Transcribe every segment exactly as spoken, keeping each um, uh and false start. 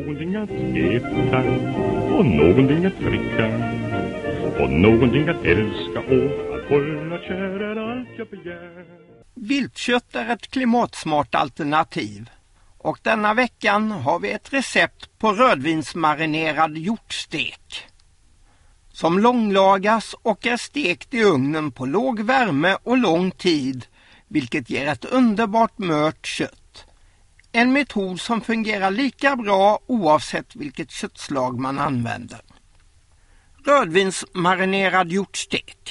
någonting att äta och någonting att dricka och någonting att älska och att hålla kär är allt jag begär. Viltkött är ett klimatsmart alternativ och denna veckan har vi ett recept på rödvinsmarinerad hjortstek som långlagas och är stekt i ugnen på låg värme och lång tid, vilket ger ett underbart mört kött. En metod som fungerar lika bra oavsett vilket köttslag man använder. Rödvinsmarinerad hjortstek.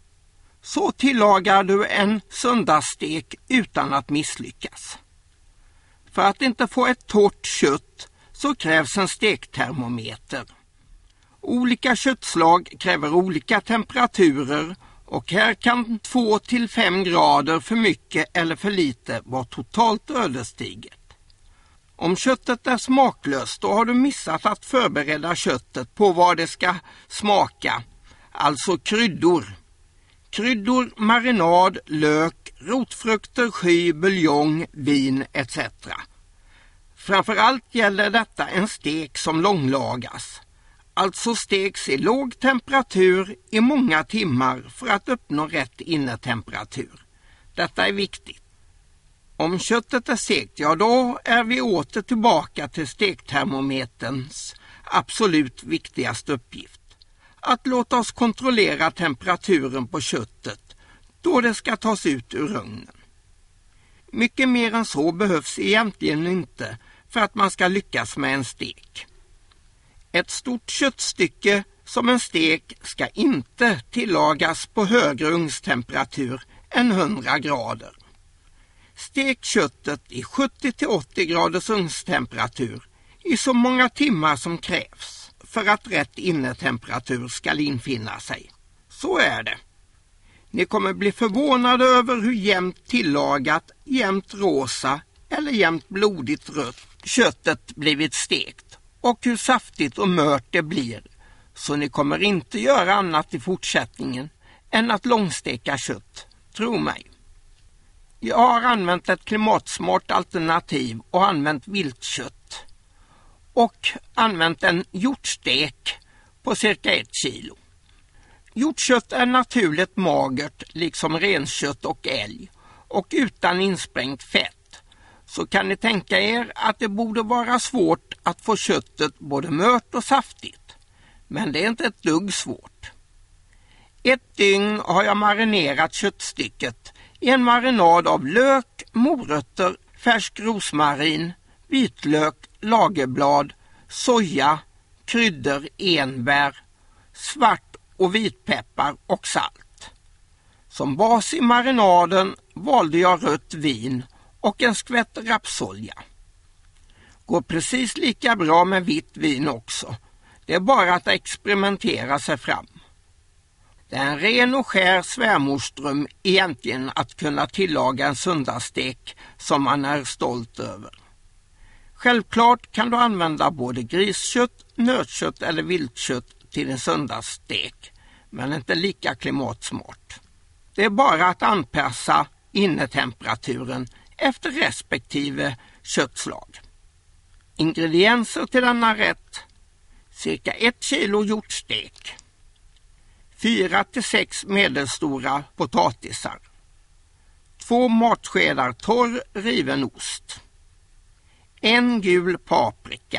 Så tillagar du en söndagsstek utan att misslyckas. För att inte få ett torrt kött så krävs en stektermometer. Olika köttslag kräver olika temperaturer och här kan två till fem grader för mycket eller för lite vara totalt ödesdigert. Om köttet är smaklöst då har du missat att förbereda köttet på vad det ska smaka, alltså kryddor. Kryddor, marinad, lök, rotfrukter, sky, buljong, vin et cetera. Framförallt gäller detta en stek som långlagas. Alltså steks i låg temperatur i många timmar för att uppnå rätt innetemperatur. Detta är viktigt. Om köttet är sekt, ja då är vi åter tillbaka till stektermometerns absolut viktigaste uppgift. Att låta oss kontrollera temperaturen på köttet då det ska tas ut ur ugnen. Mycket mer än så behövs egentligen inte för att man ska lyckas med en stek. Ett stort köttstycke som en stek ska inte tillagas på högre ugnstemperatur än hundra grader. Stek köttet i sjuttio till åttio graders ugnstemperatur i så många timmar som krävs för att rätt innetemperatur ska infinna sig. Så är det. Ni kommer bli förvånade över hur jämnt tillagat, jämnt rosa eller jämnt blodigt rött köttet blivit stekt och hur saftigt och mört det blir. Så ni kommer inte göra annat i fortsättningen än att långsteka kött, tro mig. Jag har använt ett klimatsmart alternativ och använt viltkött och använt en hjortstek på cirka ett kilo. Hjortkött är naturligt magert liksom renkött och älg och utan insprängt fett. Så kan ni tänka er att det borde vara svårt att få köttet både mört och saftigt. Men det är inte ett dugg svårt. Ett dygn har jag marinerat köttstycket i en marinad av lök, morötter, färsk rosmarin, vitlök, lagerblad, soja, kryddor, enbär, svart och vitpeppar och salt. Som bas i marinaden valde jag rött vin och en skvätt rapsolja. Går precis lika bra med vitt vin också. Det är bara att experimentera sig fram. Det är en ren och skär svärmorsdröm egentligen att kunna tillaga en söndagsstek som man är stolt över. Självklart kan du använda både griskött, nötkött eller viltkött till en söndagsstek, men inte lika klimatsmart. Det är bara att anpassa innetemperaturen efter respektive köttslag. Ingredienser till denna rätt: cirka ett kilo hjortstek, fyra till sex medelstora potatisar, två matskedar torr riven ost, en gul paprika,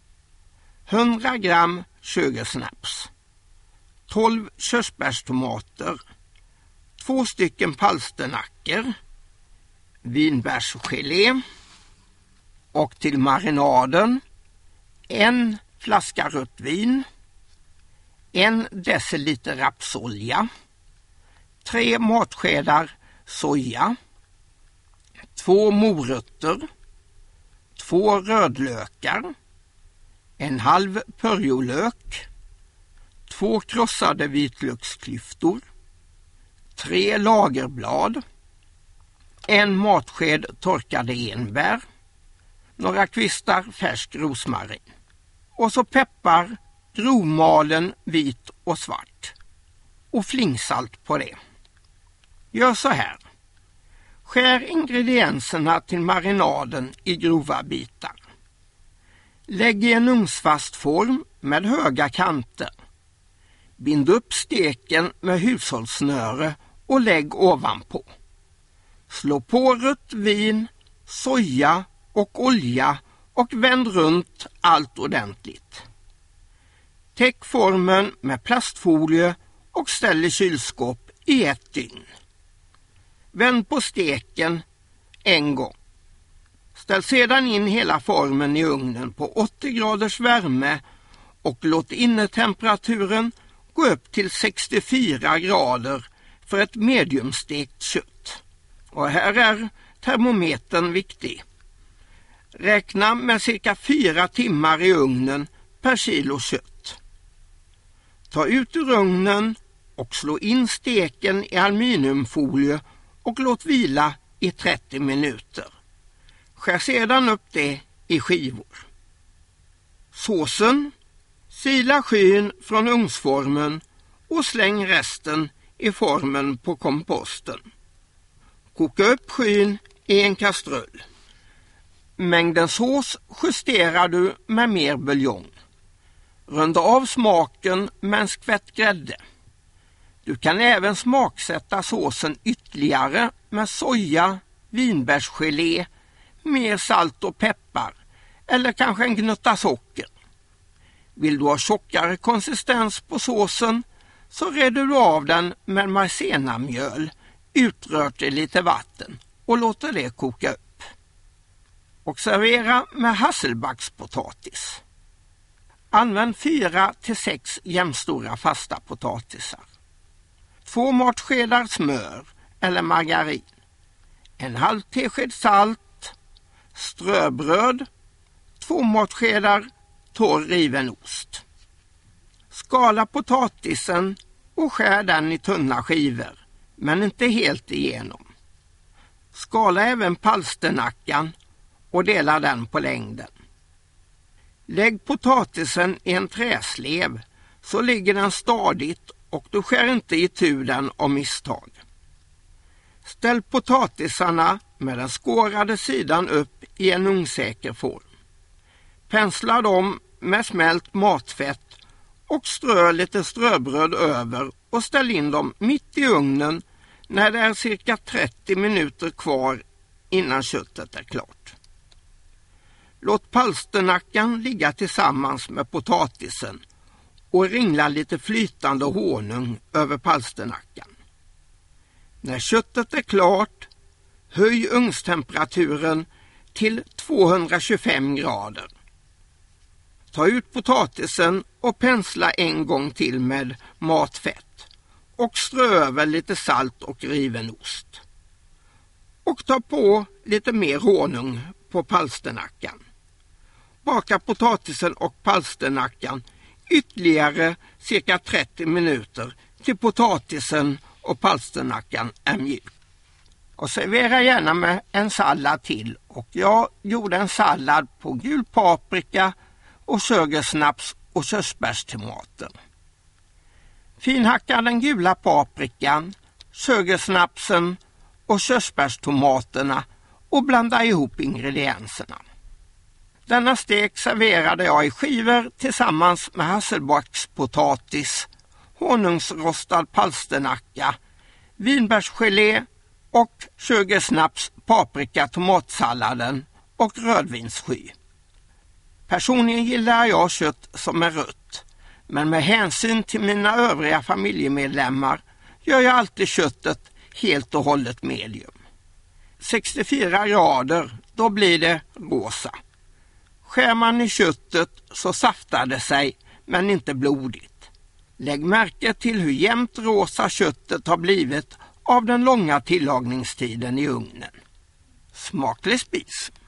hundra gram sugarsnaps, tolv körsbärstomater, två stycken palsternackor, vinbärsgelé och till marinaden en flaska rött vin, en deciliter rapsolja, tre matskedar soja, två morötter, två rödlökar, en halv purjolök, två krossade vitlöksklyftor, tre lagerblad, en matsked torkade enbär, några kvistar färsk rosmarin och så peppar, grovmalen vit och svart och flingsalt på det. Gör så här. Skär ingredienserna till marinaden i grova bitar. Lägg i en ugnsfast form med höga kanter. Bind upp steken med hushållssnöre och lägg ovanpå. Slå på rött vin, soja och olja och vänd runt allt ordentligt. Täck formen med plastfolie och ställ i kylskåp i ett dygn. Vänd på steken en gång. Ställ sedan in hela formen i ugnen på åttio graders värme och låt innetemperaturen gå upp till sextiofyra grader för ett mediumstekt kött. Och här är termometern viktig. Räkna med cirka fyra timmar i ugnen per kilo kött. Ta ut ur ugnen och slå in steken i aluminiumfolie och låt vila i trettio minuter. Skär sedan upp det i skivor. Såsen, sila skyn från ugnsformen och släng resten i formen på komposten. Koka upp skyn i en kastrull. Mängden sås justerar du med mer buljong. Runda av smaken med en skvätt grädde. Du kan även smaksätta såsen ytterligare med soja, vinbärsgelé, mer salt och peppar eller kanske en gnutta socker. Vill du ha tjockare konsistens på såsen så reder du av den med maizena-mjöl utrört i lite vatten och låter det koka upp. Och servera med hasselbackspotatis. Använd fyra till sex jämnstora fasta potatisar. Två matskedar smör eller margarin. En halv tesked salt, ströbröd, två matskedar torr riven ost. Skala potatisen och skär den i tunna skivor, men inte helt igenom. Skala även palsternackan och dela den på längden. Lägg potatisen i en träslev så ligger den stadigt och du skär inte itu den av misstag. Ställ potatisarna med den skårade sidan upp i en ugnssäker form. Pensla dem med smält matfett och strö lite ströbröd över och ställ in dem mitt i ugnen när det är cirka trettio minuter kvar innan köttet är klart. Låt palsternackan ligga tillsammans med potatisen och ringla lite flytande honung över palsternackan. När köttet är klart, höj ugnstemperaturen till tvåhundratjugofem grader. Ta ut potatisen och pensla en gång till med matfett och strö över lite salt och riven ost. Och ta på lite mer honung på palsternackan. Baka potatisen och palsternackan ytterligare cirka trettio minuter till potatisen och palsternackan är mjuk. Och servera gärna med en sallad till, och jag gjorde en sallad på gul paprika och sögersnaps och körsbärstomater. Finhacka den gula paprikan, sögersnapsen och körsbärstomaterna och blanda ihop ingredienserna. Denna stek serverade jag i skivor tillsammans med hasselbackspotatis, honungsrostad palsternacka, vinbärsgelé och sögersnaps, paprika, tomatsalladen och rödvinssky. Personligen gillar jag kött som är rött, men med hänsyn till mina övriga familjemedlemmar gör jag alltid köttet helt och hållet medium. sextiofyra grader, då blir det rosa. Skär man i köttet så saftar det sig, men inte blodigt. Lägg märke till hur jämnt rosa köttet har blivit av den långa tillagningstiden i ugnen. Smaklig spis!